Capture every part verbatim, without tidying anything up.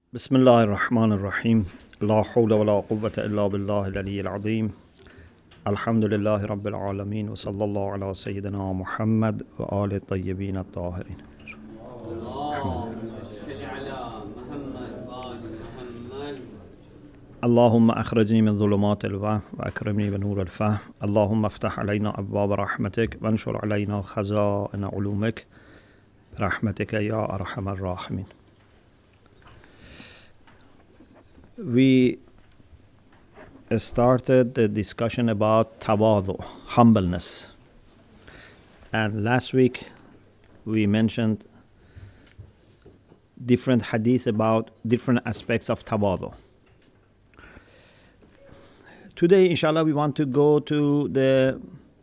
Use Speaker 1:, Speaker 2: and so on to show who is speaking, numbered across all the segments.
Speaker 1: بسم الله الرحمن الرحيم لا حول ولا قوة إلا بالله العلي العظيم الحمد لله رب العالمين وصلى الله على سيدنا محمد وآل الطيبين الطاهرين. اللهم أخرجني من ظلمات الوهم وأكرمني بنور الفهم. اللهم افتح علينا أبواب رحمتك وانشر علينا خزائن علومك برحمتك يا أرحم الراحمين. We started the discussion about tawadu, humbleness. And last week we mentioned different hadith about different aspects of tawadu. Today, inshallah, we want to go to the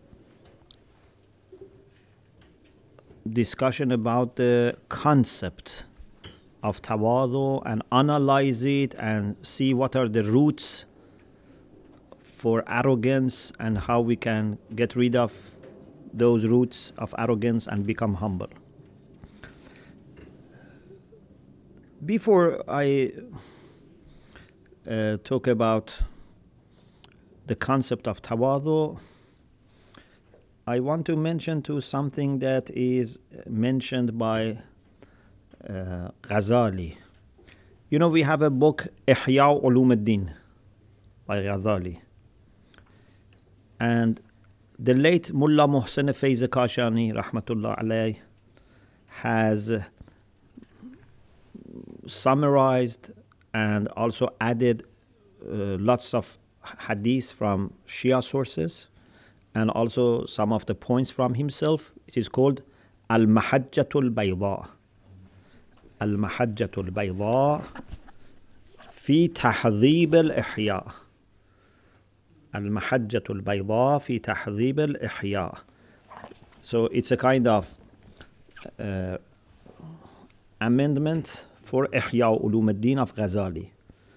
Speaker 1: discussion about the concept of tawadu and analyze it and see what are the roots for arrogance and how we can get rid of those roots of arrogance and become humble. Before I uh, talk about the concept of tawadu, I want to mention to something that is mentioned by uh, Ghazali. You know, we have a book, Ihya Ulum ad-Din, by Ghazali. And the late Mullah Muhsin Faiz Kashani, rahmatullah alayh, has summarized and also added uh, lots of hadith from Shia sources and also some of the points from himself. It is called Al-Mahajjatul Bayda. Al-Mahajjatul Bayda fi Tahdhib al-Ihya. Al-Mahajjatul Bayda fi Tahdhib al-Ihya. So it's a kind of uh, amendment for Ihya Ulum ad-Din of Ghazali.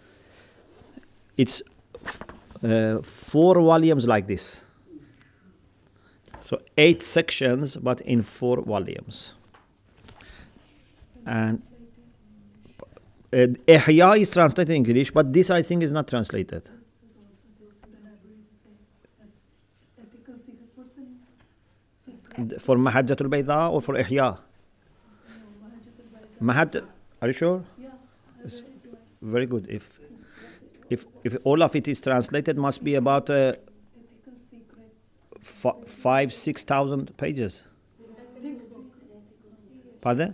Speaker 1: It's uh, four volumes like this. So eight sections, but in four volumes. And uh, Ihya is translated in English, but this I think is not translated. For Mahajjatul Bayda or for Ihya? Mahaj, are you sure?
Speaker 2: Yeah.
Speaker 1: It's very good. If if if all of it is translated, must be about uh, f- five six thousand pages. Pardon?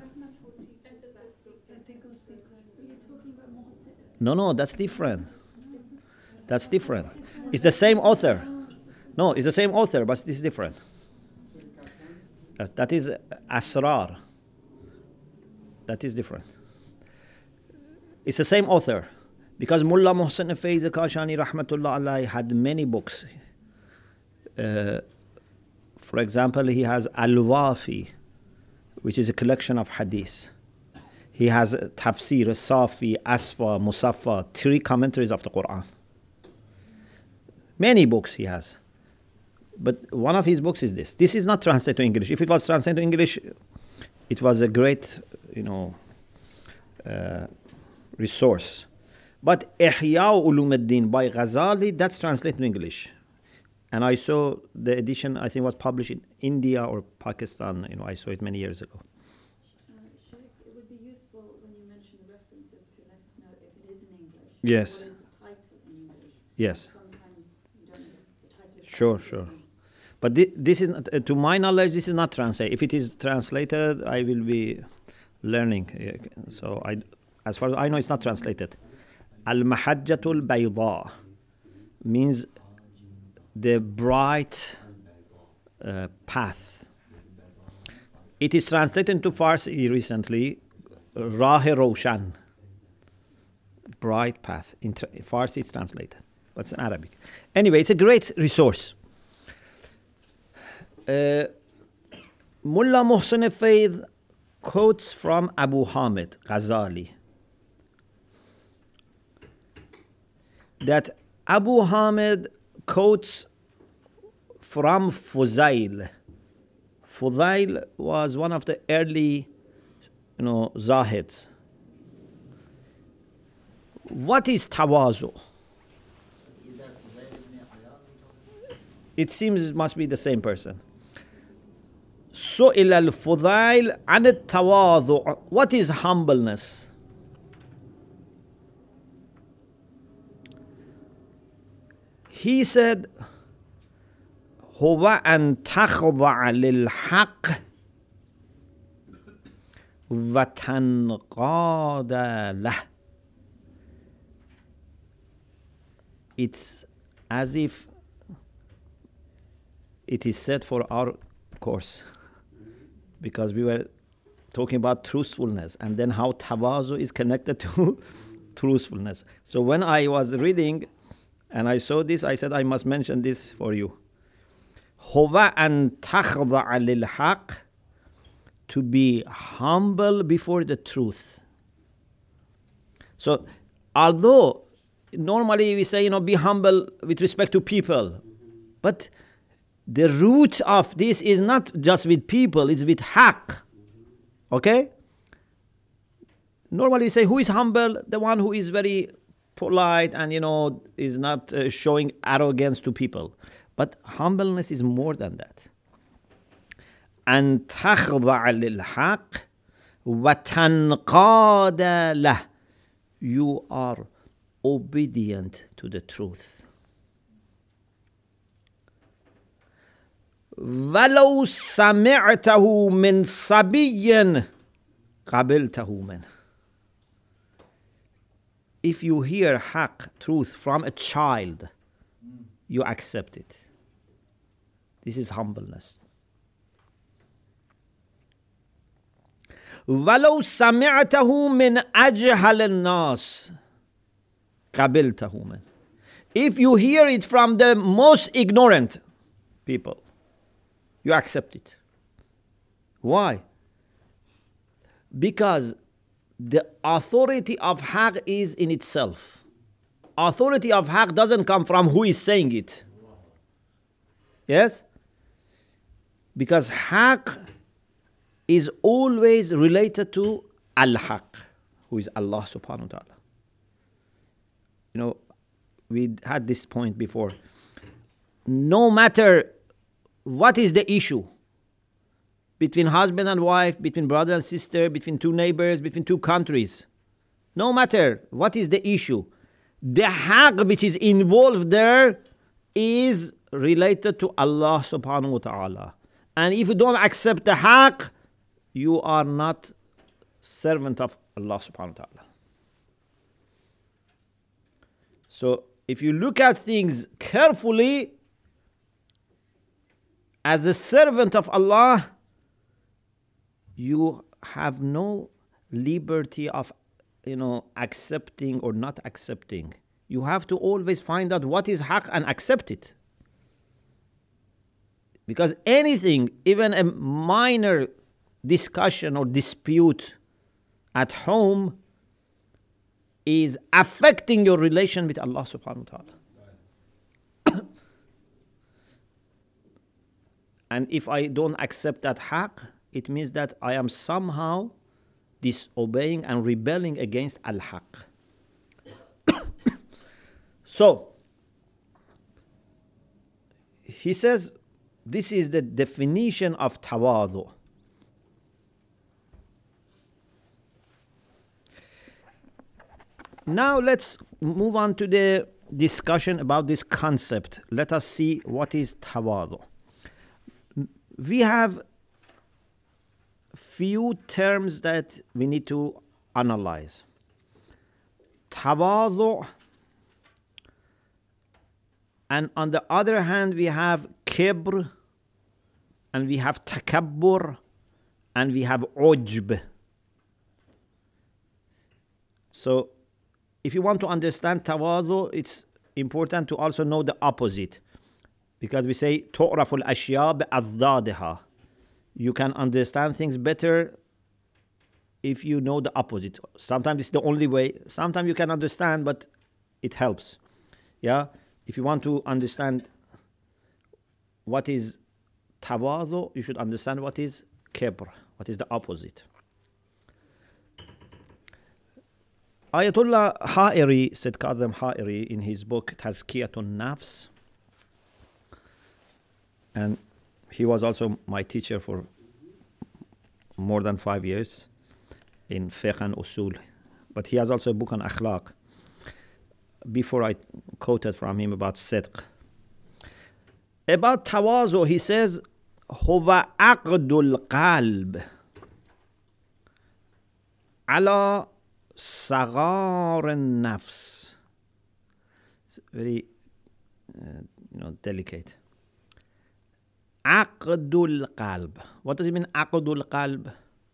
Speaker 1: No, no, that's different. That's different. It's the same author. No, it's the same author, but this is different. That, that is Asrar. That is different. It's the same author. Because Mullah Muhsin Faiz Kashani, rahmatullah alayhi, had many books. Uh, for example, he has Al-Wafi, which is a collection of hadith. He has Tafsir, Safi, Asfa, Musaffa, three commentaries of the Quran. Many books he has. But one of his books is this. This is not translated to English. If it was translated to English, it was a great, you know, uh, resource. But Ihya Ulum ad-Din by Ghazali, that's translated to English. And I saw the edition, I think was published in India or Pakistan. You know, I saw it many years ago.
Speaker 2: Uh, Sheikh, it would be useful when you mention references to let us know if it is in English.
Speaker 1: Yes.
Speaker 2: What is the title in English?
Speaker 1: Yes.
Speaker 2: Sometimes you don't know the title. Is
Speaker 1: Sure, sure. But thi- this is, not, uh, to my knowledge, this is not translated. If it is translated, I will be learning. Uh, So, I, as far as I know, it's not translated. Al-Mahajjatul Bayda means the bright uh, path. It is translated into Farsi recently, Rah-e Roshan, bright path. In tra- Farsi it's translated, but it's in Arabic. Anyway, it's a great resource. Uh, Mullah Muhsin Faiz quotes from Abu Hamid Ghazali that Abu Hamid quotes from Fuzail. Fuzail was one of the early, you know, Zahids. What is tawazu? It seems it must be the same person. سئل الفضيل عن التواضع. What is humbleness? He said, هو أن تخضع للحق وتنقاد له. It's as if it is said for our course, because we were talking about truthfulness and then how tawazu is connected to truthfulness. So when I was reading and I saw this, I said I must mention this for you. هو أن تخضع للحق, to be humble before the truth. So although normally we say, you know, be humble with respect to people, but the root of this is not just with people, it's with haqq. Okay? Normally we say, who is humble? The one who is very polite and, you know, is not uh, showing arrogance to people. But humbleness is more than that. أن تخضع للحق وتنقاد له. You are obedient to the truth. ولو سمعته من صبي قبلته منه. If you hear haqq, truth, from a child, you accept it. This is humbleness. ولو سمعته من أجهل الناس قبلته منه. If you hear it from the most ignorant people, you accept it. Why? Because the authority of haqq is in itself. Authority of haqq doesn't come from who is saying it. Yes? Because haqq is always related to al-haqq, who is Allah subhanahu wa ta'ala. You know, we had this point before. No matter what is the issue between husband and wife, between brother and sister, between two neighbors, between two countries, no matter what is the issue, the haqq which is involved there is related to Allah subhanahu wa ta'ala. And if you don't accept the haqq, you are not servant of Allah subhanahu wa ta'ala. So if you look at things carefully, as a servant of Allah, you have no liberty of, you know, accepting or not accepting. You have to always find out what is haqq and accept it. Because anything, even a minor discussion or dispute at home, is affecting your relation with Allah subhanahu wa ta'ala. And if I don't accept that haqq, it means that I am somehow disobeying and rebelling against al-haqq. So, he says, this is the definition of tawadu. Now let's move on to the discussion about this concept. Let us see what is tawadu. We have few terms that we need to analyze. Tawadu, and on the other hand we have kibr, and we have takabbur, and we have ujb. So if you want to understand tawadu, it's important to also know the opposite. Because we say, تُعْرَفُ الْأَشْيَاء بِأَضْدَادِهَا. You can understand things better if you know the opposite. Sometimes it's the only way. Sometimes you can understand, but it helps. Yeah? If you want to understand what is tawadu, you should understand what is kibr, what is the opposite. Ayatollah Ha'iri, said Kadhim Ha'iri in his book Tazkiyatun Nafs, and he was also my teacher for more than five years in fiqh and usul, but he has also a book on akhlaq. Before I quoted from him about sidq. About tawazu, he says, huwa aqdul qalb ala saghar an-nafs. It's very uh, you know, delicate. Aqdul qalb. What does it mean, aqdul qalb?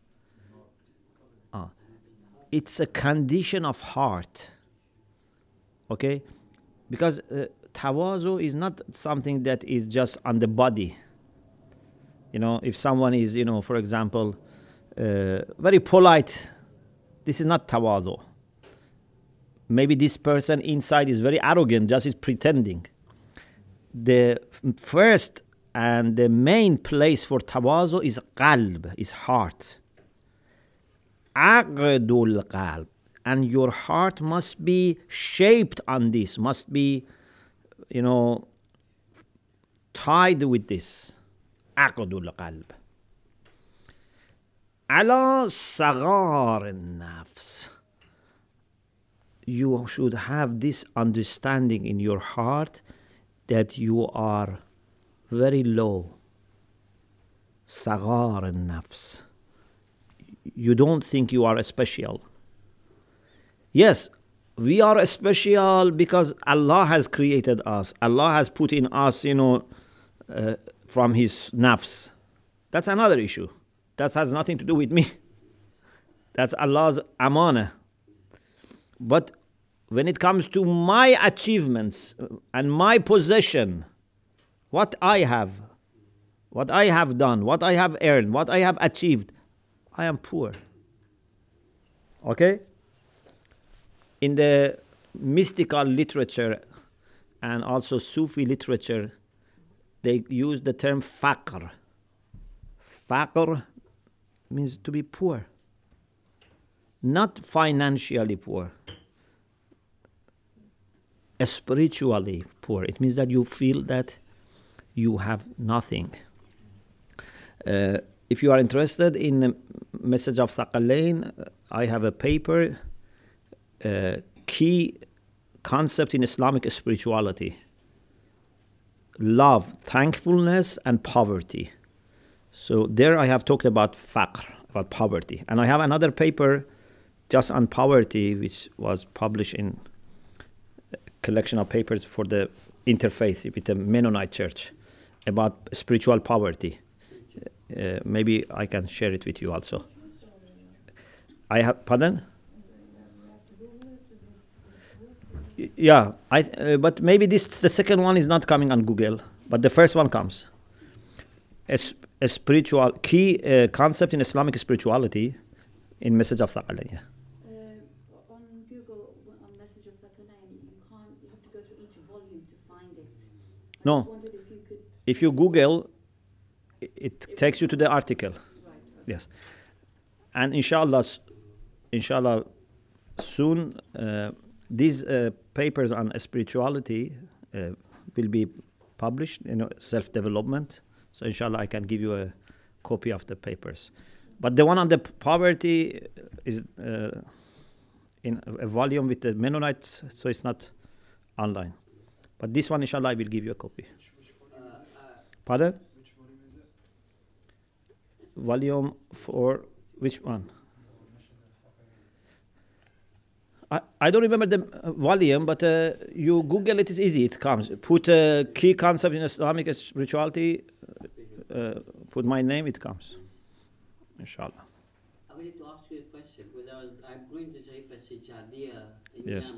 Speaker 1: Ah, it's a condition of heart. Okay? Because uh, tawazu is not something that is just on the body. You know, if someone is, you know, for example, uh, very polite, this is not tawazu. Maybe this person inside is very arrogant, just is pretending. The first and the main place for tawazu is qalb, is heart. Aqdul qalb. And your heart must be shaped on this, must be, you know, tied with this. Aqdul qalb. Ala saghar an-nafs. You should have this understanding in your heart that you are very low. Saghar an-nafs. You don't think you are special. Yes, we are special because Allah has created us. Allah has put in us, you know, uh, from His nafs. That's another issue. That has nothing to do with me. That's Allah's amanah. But when it comes to my achievements and my possession, what I have, what I have done, what I have earned, what I have achieved, I am poor. Okay? In the mystical literature and also Sufi literature, they use the term faqr. Faqr means to be poor. Not financially poor. Spiritually poor. It means that you feel that you have nothing. Uh, if you are interested in the message of Thaqalain, I have a paper, uh, key concept in Islamic spirituality. Love, thankfulness, and poverty. So there I have talked about faqr, about poverty. And I have another paper just on poverty, which was published in a collection of papers for the interfaith with the Mennonite church about spiritual poverty. Uh, maybe I can share it with you also. I have, pardon? Yeah, I. Uh, but maybe this the second one is not coming on Google, but the first one comes. A, a spiritual key uh, concept in Islamic spirituality in Message of Thaqalain. Yeah.
Speaker 2: Uh, on Google, on Message of Thaqalain, you can't. You have to go through each volume to find it. I
Speaker 1: no.
Speaker 2: just wondered if you could.
Speaker 1: If you Google, it, it takes you to the article.
Speaker 2: Right, right.
Speaker 1: Yes, and inshallah, inshallah, soon. Uh, These uh, papers on spirituality uh, will be published, you know, self-development. So inshallah, I can give you a copy of the papers. But the one on the p- poverty is uh, in a volume with the Mennonites, so it's not online. But this one, inshallah, I will give you a copy.
Speaker 3: Which, which volume is it?
Speaker 1: Pardon?
Speaker 3: Which volume is it?
Speaker 1: Volume for which one? I, I don't remember the uh, volume, but uh, you Google it, it's easy, it comes. Put a key concept in Islamic spirituality, uh, put my name, it comes. Inshallah.
Speaker 4: I wanted to ask you a question, because I was, I'm going to say for Sijadiya,
Speaker 1: Yes.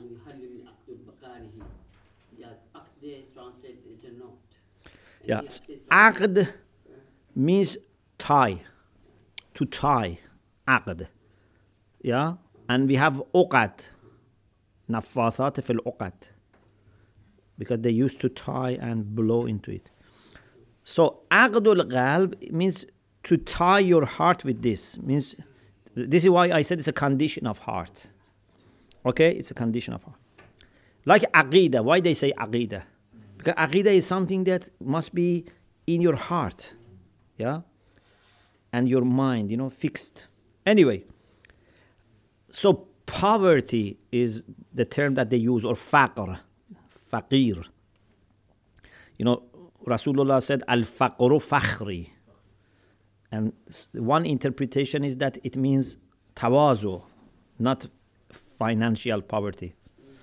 Speaker 4: Yeah, Aqd is translated as a knot. And
Speaker 1: Yeah.
Speaker 4: the Aqd is
Speaker 1: Aqd means tie, to tie. Aqd. Yeah? And we have uqad. Nafathat fil uqad. Because they used to tie and blow into it. So, aqdul qalb means to tie your heart with this. Means this is why I said it's a condition of heart. Okay, it's a condition of heart. Like aqidah. Why they say aqidah? Because aqidah is something that must be in your heart, yeah, and your mind, you know, fixed. Anyway, so poverty is the term that they use, or faqr, faqir. You know, Rasulullah said, al-faqru fakhri. And one interpretation is that it means tawazu, not financial poverty.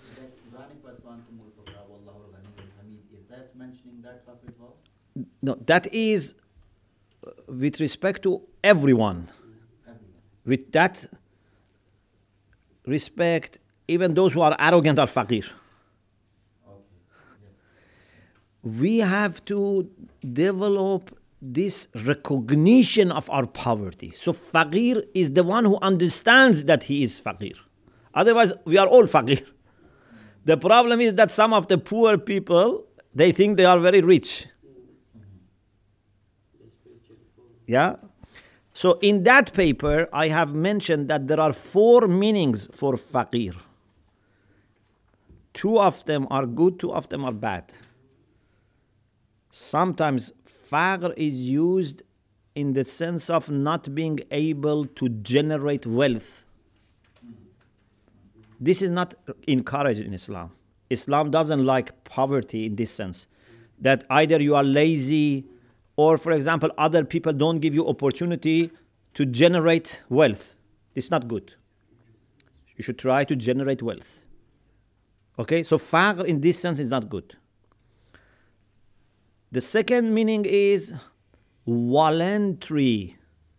Speaker 5: Is that mentioning that fact as well?
Speaker 1: No, that is uh, with respect to everyone.
Speaker 5: Everyone.
Speaker 1: With that respect, even those who are arrogant are faqir.
Speaker 5: Okay. Yes.
Speaker 1: We have to develop this recognition of our poverty. So faqir is the one who understands that he is faqir. Otherwise, we are all faqir. The problem is that some of the poor people, they think they are very rich. Yeah? So in that paper, I have mentioned that there are four meanings for faqir. Two of them are good, two of them are bad. Sometimes faqr is used in the sense of not being able to generate wealth. This is not encouraged in Islam. Islam doesn't like poverty in this sense, that either you are lazy or, for example, other people don't give you opportunity to generate wealth. It's not good. You should try to generate wealth. Okay, so faqr in this sense is not good. The second meaning is voluntary.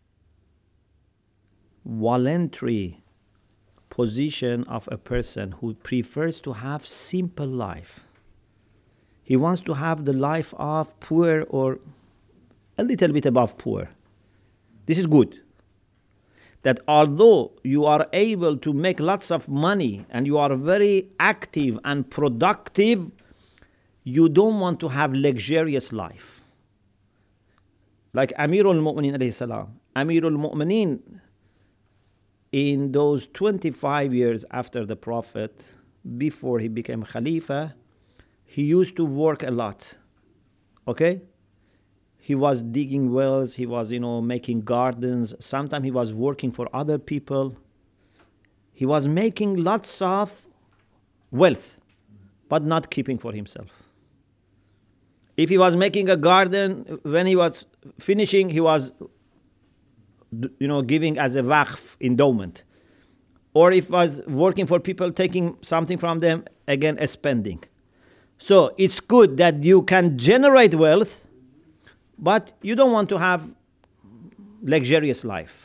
Speaker 1: Voluntary position of a person who prefers to have simple life. He wants to have the life of poor or a little bit above poor. This is good. That although you are able to make lots of money and you are very active and productive, you don't want to have luxurious life. Like Amirul Mu'mineen alayhi salam. Amirul Mu'mineen, in those twenty-five years after the Prophet, before he became Khalifa, he used to work a lot. Okay? He was digging wells, he was, you know, making gardens. Sometimes he was working for other people. He was making lots of wealth, but not keeping for himself. If he was making a garden, when he was finishing, he was, you know, giving as a waqf endowment. Or if he was working for people, taking something from them, again, a spending. So it's good that you can generate wealth, but you don't want to have luxurious life.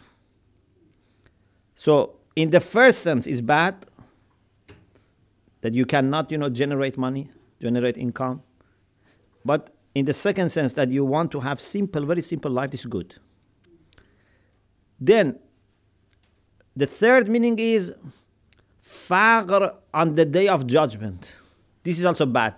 Speaker 1: So in the first sense, it's bad that you cannot, you know, generate money, generate income. But in the second sense, that you want to have simple, very simple life, is good. Then, the third meaning is faqr on the day of judgment. This is also bad.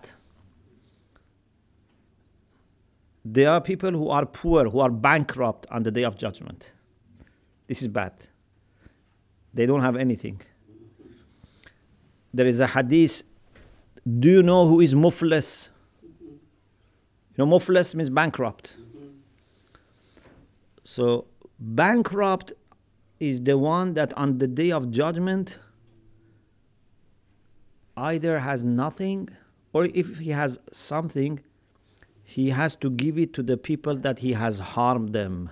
Speaker 1: There are people who are poor, who are bankrupt on the day of judgment. This is bad. They don't have anything. There is a hadith. Do you know who is muflis? You know, muflis means bankrupt. So, bankrupt is the one that on the day of judgment either has nothing, or if he has something, he has to give it to the people that he has harmed them.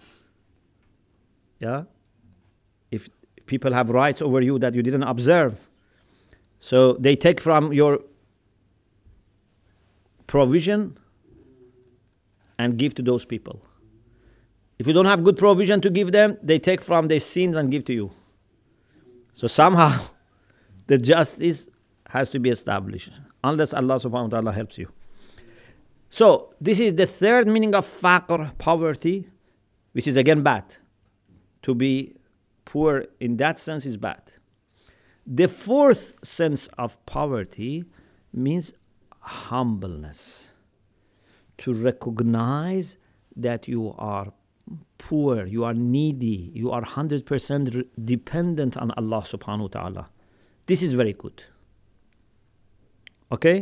Speaker 1: Yeah? If people have rights over you that you didn't observe, so they take from your provision and give to those people. If you don't have good provision to give them, they take from their sins and give to you. So somehow the justice has to be established, unless Allah subhanahu wa ta'ala helps you. So this is the third meaning of faqr, poverty, which is again bad. To be poor in that sense is bad. The fourth sense of poverty means humbleness. To recognize that you are poor, you are needy, you are one hundred percent re- dependent on Allah subhanahu wa ta'ala. This is very good. Okay?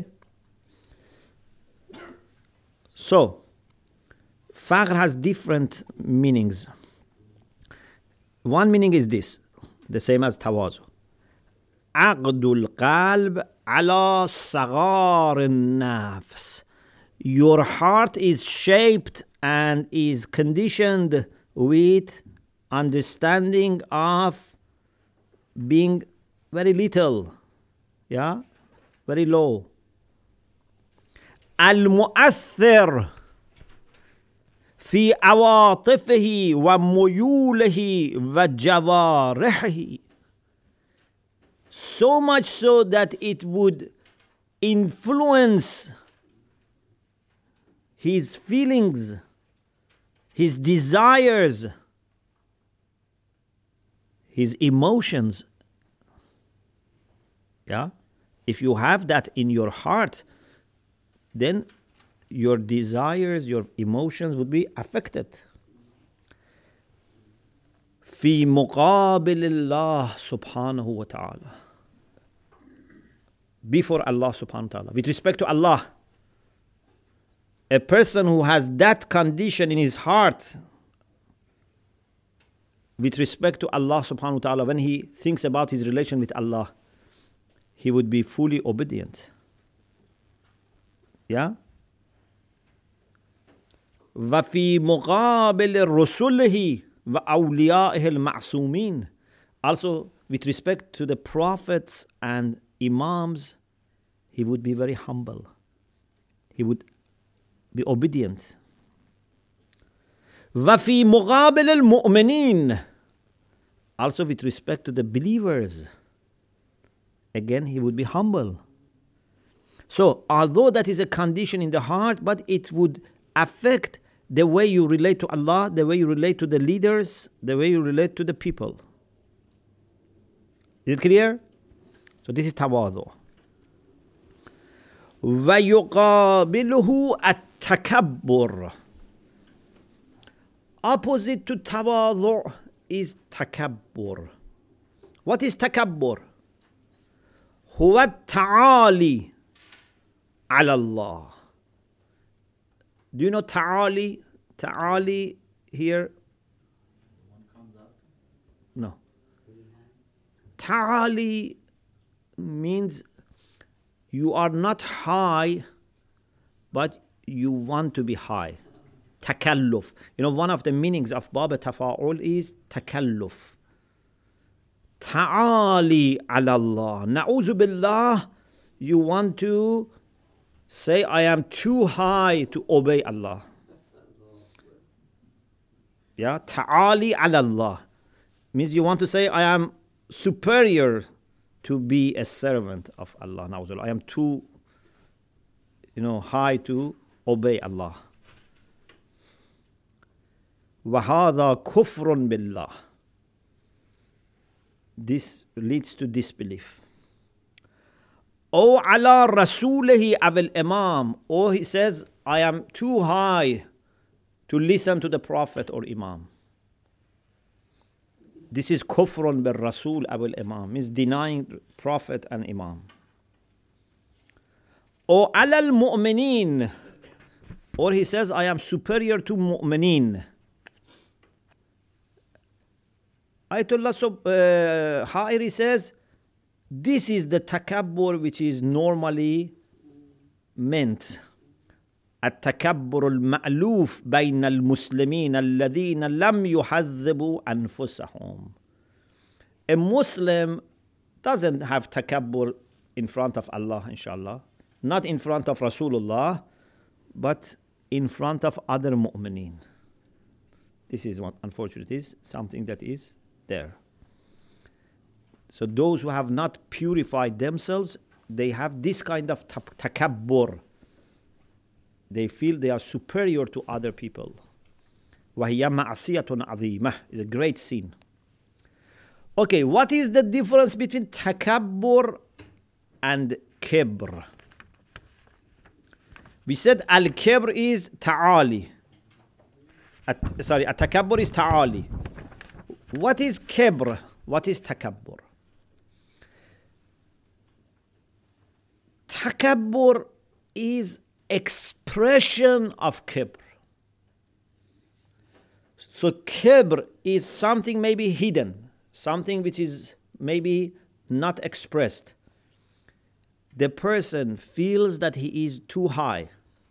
Speaker 1: So, faqr has different meanings. One meaning is this, the same as tawazu. عقد القلب على صغار النفس. Your heart is shaped and is conditioned with understanding of being very little, yeah, very low. المؤثر في عواطفه وميوله وجوارحه. So much so that it would influence his feelings, his desires, his emotions. Yeah? If you have that in your heart, then your desires, your emotions would be affected. في مقابل الله سبحانه وتعالى. Before Allah subhanahu wa ta'ala. With respect to Allah, a person who has that condition in his heart with respect to Allah subhanahu wa ta'ala, when he thinks about his relation with Allah, he would be fully obedient. Yeah? وفي مقابل رسله وأوليائه المعصومين. Also, with respect to the prophets and imams, he would be very humble. He would be obedient. وفي مقابل المؤمنين. Also, with respect to the believers, again, he would be humble. So, although that is a condition in the heart, but it would affect the way you relate to Allah, the way you relate to the leaders, the way you relate to the people. Is it clear? So this is tawadu. وَيُقَابِلُهُ التَّكَبُّرُ. Opposite to tawadu is takabbur. What is takabbur? هو التعالي على الله. Do you know ta'ali? Ta'ali here?
Speaker 5: One comes out.
Speaker 1: No. Ta'ali means you are not high, but you want to be high. Takalluf. You know, one of the meanings of Bab Tafa'ul is takalluf. Ta'ali ala Allah. Na'uzu billah. You want to say, I am too high to obey Allah. Yeah, ta'ali ala Allah means you want to say, I am superior to be a servant of Allah. I am too, you know, high to obey Allah. وَهَذَا كُفْرٌ بِاللَّهِ. This leads to disbelief. O ala rasulihi abil imam. Or he says, I am too high to listen to the Prophet or Imam. This is kufrun bil rasul abil imam. Means denying Prophet and Imam. O ala al mu'mineen. Or he says, I am superior to mu'mineen. Ayatollah uh, Ha'iri says, this is the takabbur which is normally meant. التكبر المألوف بين المسلمين الذين لم يحذبوا أنفسهم. A Muslim doesn't have takabbur in front of Allah, inshallah. Not in front of Rasulullah, but in front of other mu'mineen. This is what, unfortunately, is something that is there. So those who have not purified themselves, they have this kind of takabbur. They feel they are superior to other people. وَهِيَ مَعْصِيَةٌ عَظِيمَةٌ is a great sin. Okay, what is the difference between takabbur and kibr? We said al-kibr is ta'ali. At, sorry, at-takabbur is ta'ali. What is kibr? What is takabbur? takabbur is expression of kibr. So kibr is something maybe hidden, something which is maybe not expressed. The person feels that he is too high.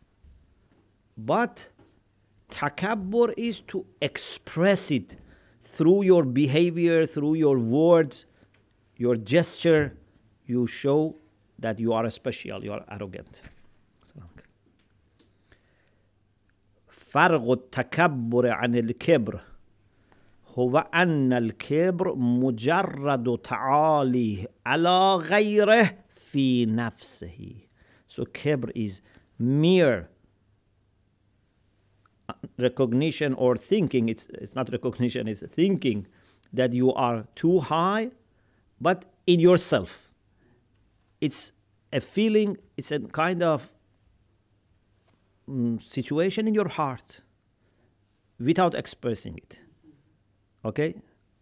Speaker 1: But takabbur is to express it through your behavior, through your words, your gesture. You show that you are special, you are arrogant. فرق التكبر عن الكبر هو أن الكبر مجرد تعالي على غيره في نفسه. So kibr is mere recognition or thinking, it's, it's not recognition, it's thinking that you are too high, but in yourself. It's a feeling, it's a kind of mm, situation in your heart without expressing it. Okay?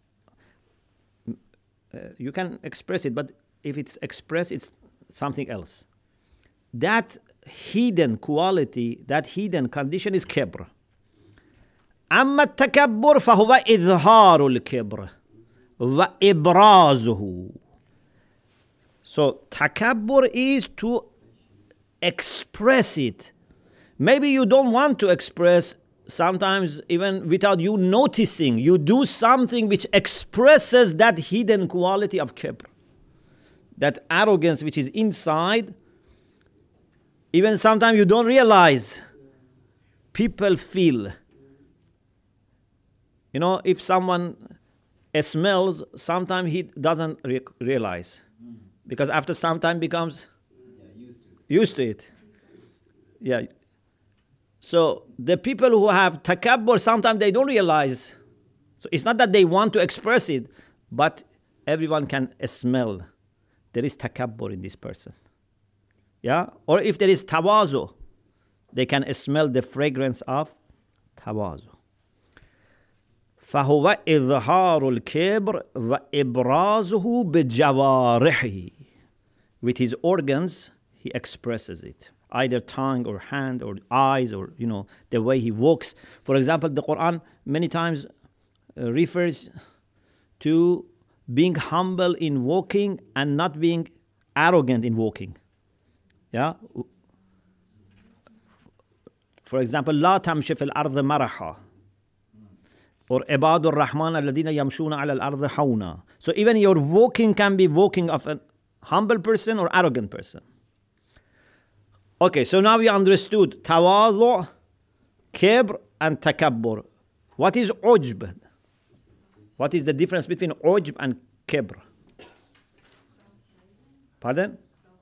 Speaker 1: Uh, you can express it, but if it's expressed, it's something else. That hidden quality, that hidden condition is kibr. أما التكبر فهو إظهار الكبر وإبرازه. So takabbur is to express it. Maybe you don't want to express, sometimes even without you noticing, you do something which expresses that hidden quality of kibr. That arrogance which is inside, even sometimes you don't realize. People feel. You know, if someone smells, sometimes he doesn't re- realize. Because after some time becomes
Speaker 5: Yeah, used to.
Speaker 1: used to it. Yeah. So the people who have takabbur, sometimes they don't realize. So it's not that they want to express it, but everyone can smell. There is takabbur in this person. Yeah? Or if there is tawazu, they can smell the fragrance of tawazu. فهو إظهار الكبر وإبرازه بجوارحه. With his organs, he expresses it. Either tongue or hand or eyes or, you know, the way he walks. For example, the Quran many times uh, refers to being humble in walking and not being arrogant in walking. Yeah? For example, لا تمشي في الأرض مرحا. Or عباد الرحمن الذين يمشون على الأرض حونا. So even your walking can be walking of a humble person or arrogant person. Okay, so now we understood tawadhu, kibr, and takabbur. What is ujb? What is the difference between ujb and kibr? Pardon?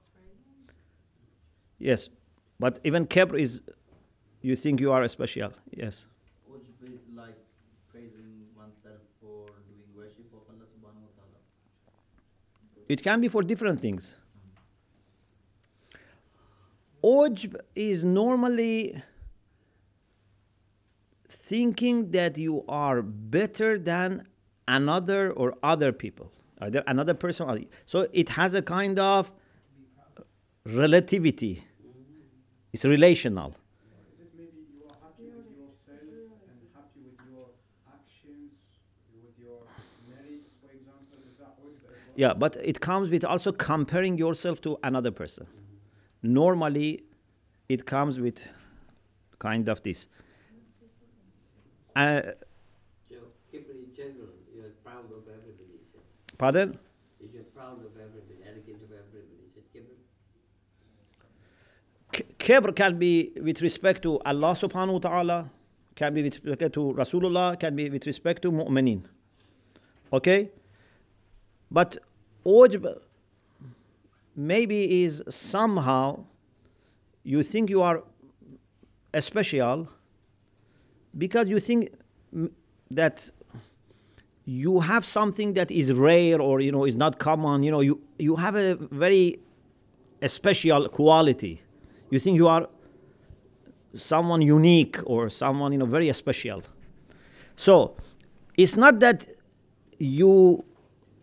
Speaker 1: Yes, but even kibr is, you think you are special. Yes.
Speaker 5: Ujb is like praising oneself for doing worship of Allah subhanahu wa ta'ala.
Speaker 1: It can be for different things. Ujb is normally thinking that you are better than another or other people, either another person. Or, so it has a kind of relativity. It's relational.
Speaker 3: Is it maybe you are happy with yourself and happy with your actions, with your merits, for example? Is that ujb as well?
Speaker 1: Yeah, but it comes with also comparing yourself to another person. Normally, it comes with kind of this. Uh,
Speaker 4: So, kibr in general, you're proud of everybody, is it?
Speaker 1: pardon?
Speaker 4: You're proud of everybody, arrogant of everybody, is it kibr?
Speaker 1: K- Kibr can be with respect to Allah subhanahu wa ta'ala, can be with respect to Rasulullah, can be with respect to mu'mineen. Okay? But ujb maybe is somehow you think you are special because you think mm, that you have something that is rare or, you know, is not common. You know, you, you have a very a special quality. You think you are someone unique or someone, you know, very special. So it's not that you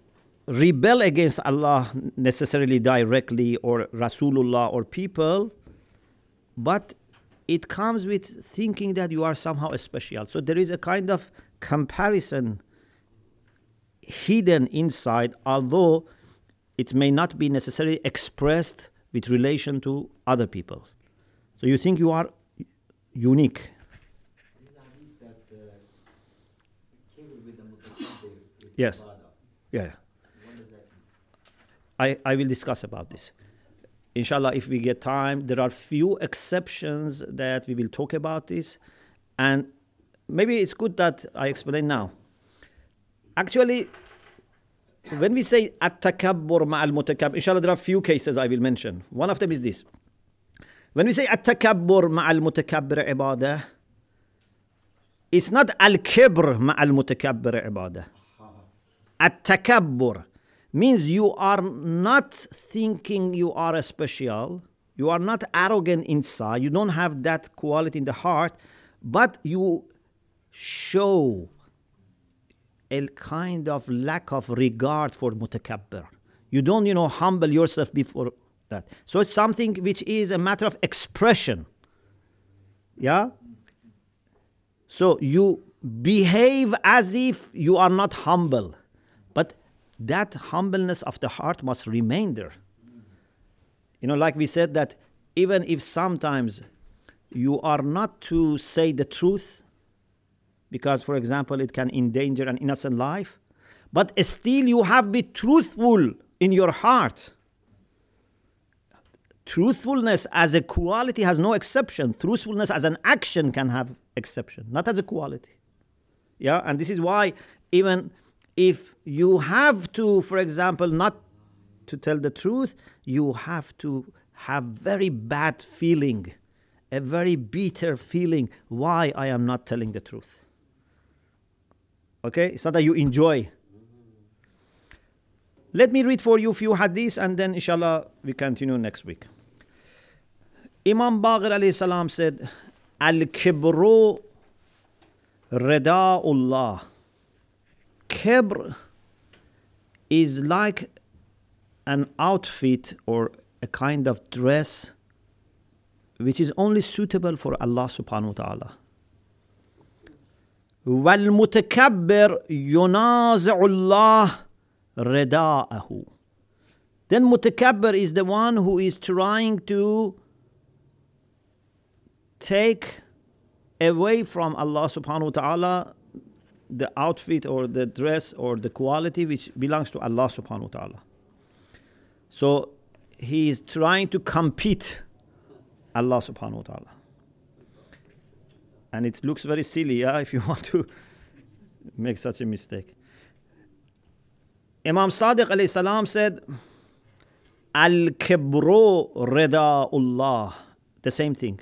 Speaker 1: rebel against Allah necessarily directly or Rasulullah or people, but it comes with thinking that you are somehow special. So there is a kind of comparison hidden inside, although it may not be necessarily expressed with relation to other people. So you think you are unique.
Speaker 5: These are these that uh, kibr with the mutakabbir is
Speaker 1: Yes.
Speaker 5: ibadah.
Speaker 1: Yeah.
Speaker 5: What does that mean?
Speaker 1: I, I will discuss about this. Inshallah, if we get time, there are few exceptions that we will talk about this. And maybe it's good that I explain now. Actually, when we say at-takabbur ma'al mutakabbir, inshallah, there are few cases I will mention. One of them is this. When we say at-takabbur ma'al mutakabbir ibadah, it's not al-kibr ma'al mutakabbir ibadah. At-takabbur means you are not thinking you are a special, you are not arrogant inside, you don't have that quality in the heart, but you show a kind of lack of regard for mutakabbir. You don't, you know, humble yourself before that. So it's something which is a matter of expression. Yeah? So you behave as if you are not humble, but that humbleness of the heart must remain there. You know, like we said that even if sometimes you are not to say the truth, because, for example, it can endanger an innocent life, but still you have to be truthful in your heart. Truthfulness as a quality has no exception. Truthfulness as an action can have exception, not as a quality. Yeah, and this is why even if you have to, for example, not to tell the truth, you have to have very bad feeling, a very bitter feeling, why I am not telling the truth. Okay, it's not that you enjoy. Let me read for you a few hadiths and then inshallah we continue next week. Imam Baqir alayhi salam said, Al-kibru rida'ullah. Kibr is like an outfit or a kind of dress which is only suitable for Allah subhanahu wa ta'ala. وَالْمُتَكَبِّرْ يُنَازِعُ اللَّهِ رداءه. Then mutakabbir is the one who is trying to take away from Allah subhanahu wa ta'ala the outfit or the dress or the quality which belongs to Allah subhanahu wa ta'ala. So he is trying to compete Allah subhanahu wa ta'ala. And it looks very silly, yeah, if you want to make such a mistake. Imam Sadiq alayhi salam said, Al-kibru rida'ullah. The same thing.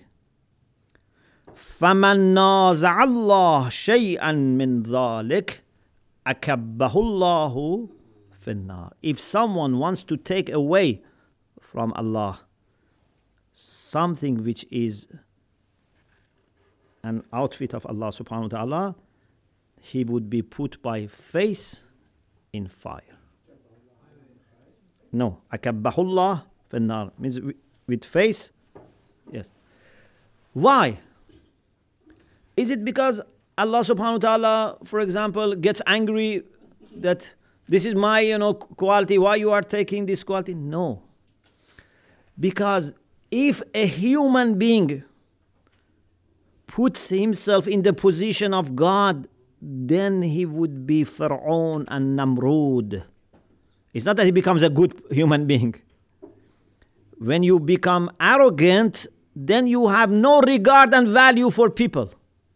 Speaker 1: فَمَنْ نَازَعَ اللَّهِ شَيْئًا مِّنْ ذَلِكَ أَكَبَّهُ اللَّهُ فِي النَّارِ. If someone wants to take away from Allah something which is an outfit of Allah subhanahu wa ta'ala, he would be put by face in fire. No, akabbahullah finnar means with face. Yes. Why? Is it because Allah subhanahu wa ta'ala, for example, gets angry that this is my, you know, quality, why you are taking this quality? No. Because if a human being puts himself in the position of God, then he would be Fir'aun and Namrud. It's not that he becomes a good human being. When you become arrogant, then you have no regard and value for people.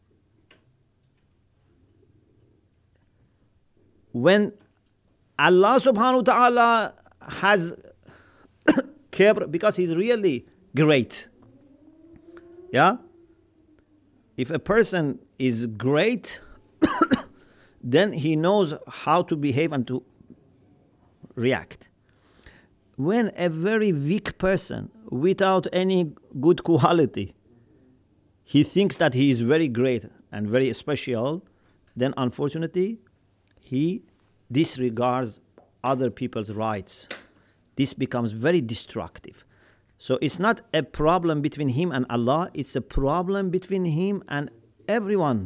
Speaker 1: When Allah subhanahu wa ta'ala has kibr, because he's really great. Yeah? If a person is great, then he knows how to behave and to react. When a very weak person, without any good quality, he thinks that he is very great and very special, then unfortunately, he disregards other people's rights, this becomes very destructive. So it's not a problem between him and Allah, it's a problem between him and everyone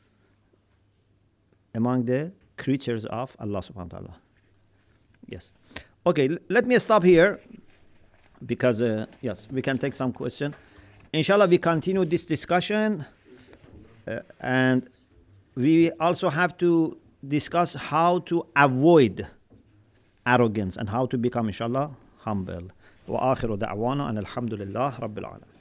Speaker 1: among the creatures of Allah subhanahu wa ta'ala. Yes. Okay, l- let me stop here because, uh, yes, we can take some question. Inshallah, we continue this discussion uh, and we also have to discuss how to avoid arrogance and how to become, inshallah, humble. وآخر دعوانا أن الحمد لله رب العالمين.